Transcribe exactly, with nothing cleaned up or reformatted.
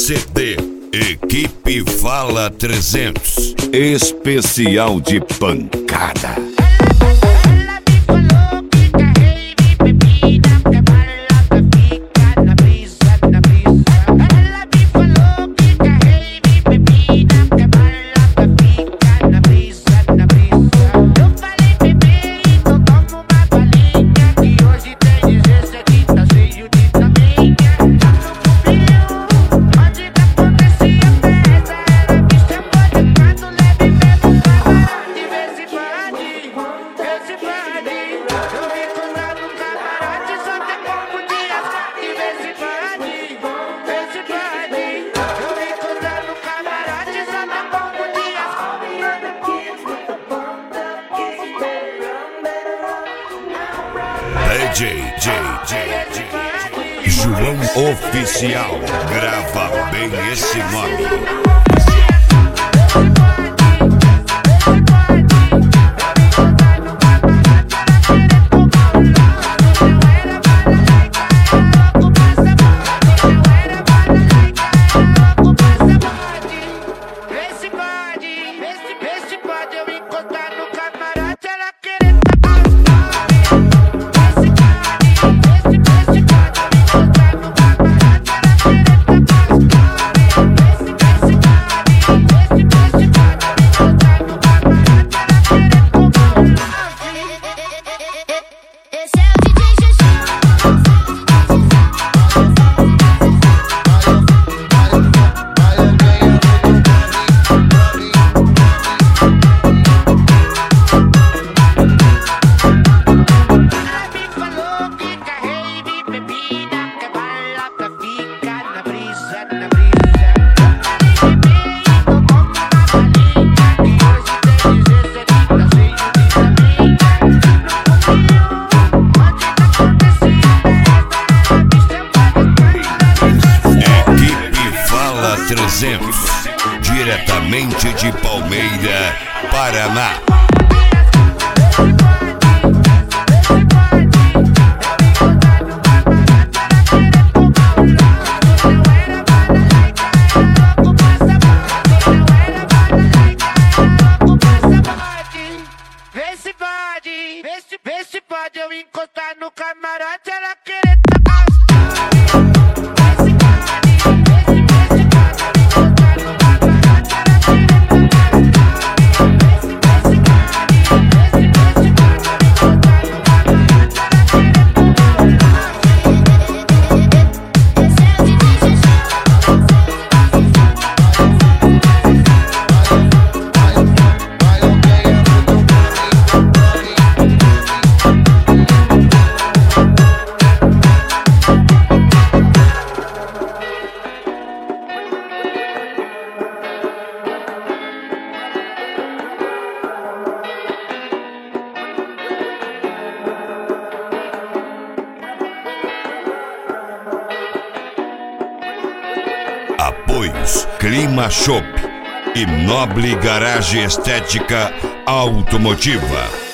C D Equipe Fala trezentos. Especial de pancada. D J, J, J, J, João Oficial, grava bem esse nome. trezentos, diretamente de Palmeira, Paraná. Vê se pode, vê se, vê se pode eu encostar no camarote, ela querer tapar. Apoios Clima Shop e Nobre Garagem Estética Automotiva.